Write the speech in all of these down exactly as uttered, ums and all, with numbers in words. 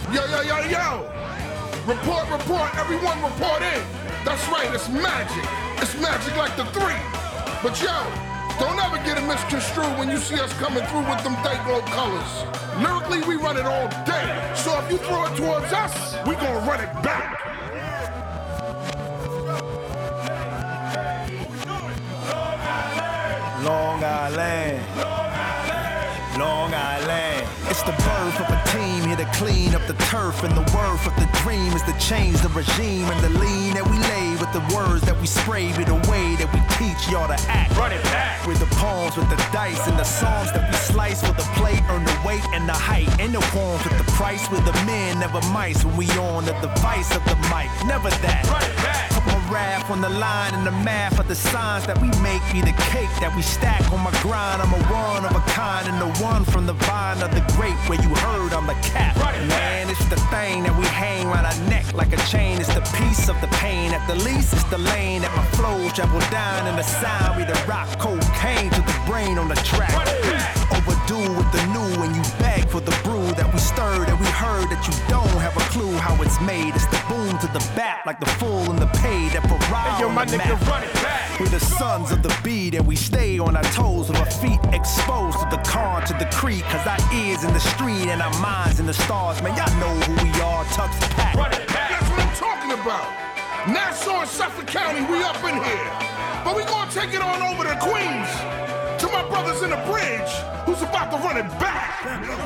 Yo, yo, yo, yo! Report, report, everyone report in. That's right, it's magic. It's magic like the three. But yo, don't ever get it misconstrued when you see us coming through with them Dayglow colors. Lyrically, we run it all day. So if you throw it towards us, we gonna run it back. Long Island, Long Island. It's the birth of a team here to clean up the turf, and the worth of the dream is to change the regime and the lean that we lay with the words that we spray, with the way that we teach y'all to act. Run it back with the poems, with the dice, and the songs that we slice for the plate, earn the weight and the height, and the forms with the price. With the men, never mice when we on the device of the mic. Never that. Run it back. Put my rap on the line and the math of the signs that we make be the cake that we stack on my grind. I'm a one of a kind and the one from the vine of the grape where you heard I'm the cap. Man, it's the thing that we hang around our neck like a chain. It's the piece of the pain. At the least, it's the lane that my flows travel down, and the sound we the rock cocaine to the brain on the track. Overdue with the new, and you beg for the brew that we stirred, and we heard that you don't have a clue how it's made. It's the boom to the bat like the full and the paid that pariah. Hey, yo, my nigga, run it back. We're the sons of the beat, and we stay on our toes with our feet exposed to the con, to the creek, cause our ears in the street and our minds in the stars. Man, y'all know who we are, Tux Pack. Run it back. That's what I'm talking about. Nassau and Suffolk County, we up in here. But we gonna take it on over to Queens, to my brothers in the bridge, who's about to run it back.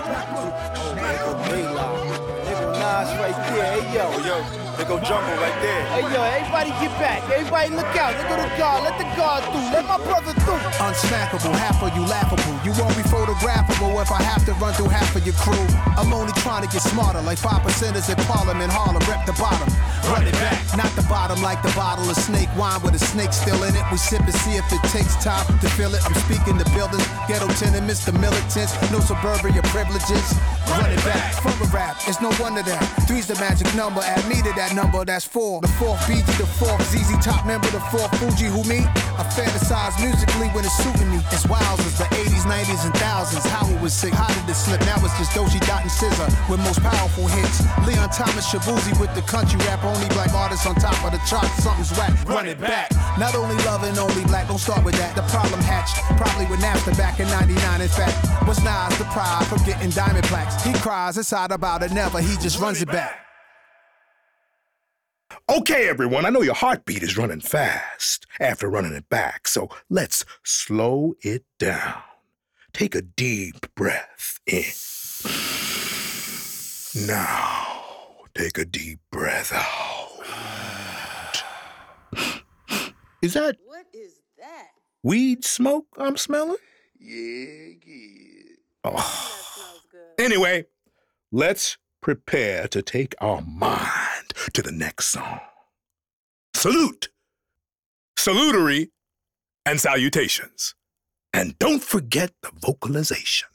Nas right there, hey yo. Oh, yo, they go Jungle right there. Hey yo, everybody get back, everybody look out, look at the guard, let the guard through, let my brother through. Unsmackable, half of you laughable. You won't be photographable if I have to run through half of your crew. I'm only trying to get smarter, like five percenters in Parliament, Harlem, rep the bottom. Run it back, not the bottom like the bottle of snake wine with a snake still in it. We sip and see if it takes time to fill it. I'm speaking to buildings, ghetto tenements, the militants, no suburbia privileges. Run it back, from a rap, it's no wonder that three's the magic number, add me to that number, that's four. The fourth B G, the fourth Z Z top member, the fourth Fuji, who me? I fantasize musically when it's suiting me. It's wild as the eighties, nineties, and thousands. How it was sick, how did it slip? Now it's just Doji Dot and Scissor with most powerful hits. Leon Thomas, Shabuzi with the country rap, only black artists on top of the charts. Something's whack, run it back. Not only loving, only black, don't start with that. The problem hatched, probably with Napster back in ninety-nine. In fact, was Nas the pride for getting diamond plaques? He cries inside about it, never, he just runs it back. Okay, everyone, I know your heartbeat is running fast after running it back, so let's slow it down. Take a deep breath in. Now, take a deep breath out. Is that... What is that? Weed smoke I'm smelling? Yeah, yeah. Oh. That smells good. Anyway, let's prepare to take our mind to the next song. Salute, salutary, and salutations. And don't forget the vocalization.